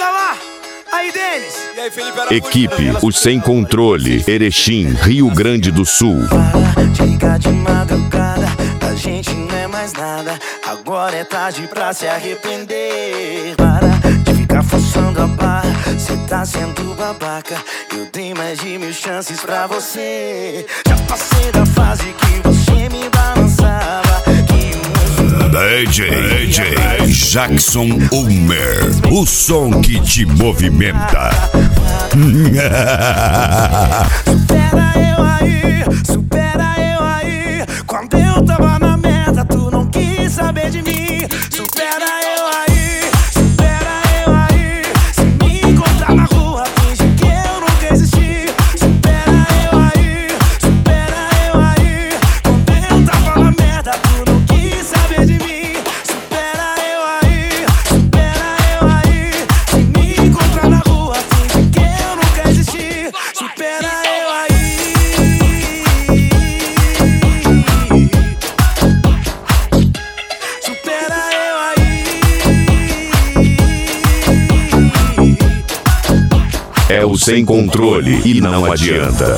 Diga lá. Aí, Denis. E aí, Felipe Araújo. Equipe Os Sem Controle, Erechim, Rio Grande do Sul. Para de ligar de madrugada, a gente não é mais nada. Agora é tarde pra se arrepender. Para de ficar forçando a barra, cê tá sendo babaca. Eu dei mais de 1000 chances pra você. Já passei da fase que você me balançava. DJ Jackson Ulmer, o som que te movimenta. Supera eu aí. Quando eu tava na merda, tu não quis saber de mim. Supera eu aí. Se me encontrar na rua, finge que eu nunca existi. Supera eu aí. Quando eu tava na merda, tu não quis saber de mim. Supera eu aí. Se me encontrar na rua, finge que eu nunca existi. Supera eu aí. É o Sem Controle e não adianta.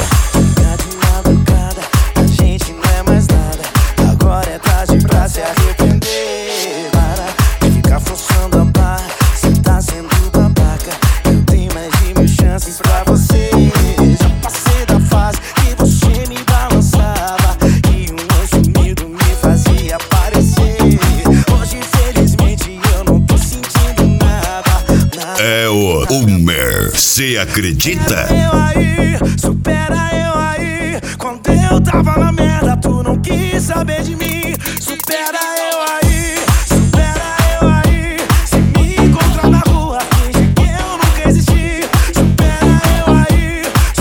A gente não é mais nada. Agora é tarde pra se arrepender. Para de ficar forçando a barra, cê tá sendo babaca. Eu tenho mais de 1000 chances pra você. Já passei da fase que você me balançava e um anjo unido me fazia aparecer. Hoje infelizmente eu não tô sentindo nada. É o Ulmer, cê acredita? Supera eu aí. Quando eu tava na merda, tu não quis saber de mim. Supera eu aí. Se me encontrar na rua, finge que eu nunca existi. Supera eu aí.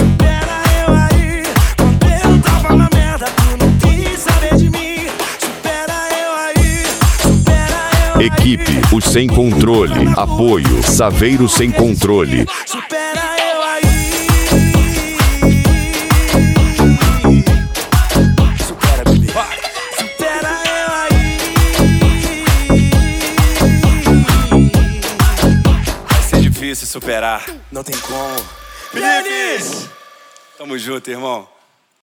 Quando eu tava na merda, tu não quis saber de mim. Supera eu aí. Equipe Os Sem Controle, apoio Saveiro Sem Controle. Supera eu aí. Supera, bebê. Supera eu aí. Vai ser difícil superar. Não tem como. Denis! Tamo junto, irmão.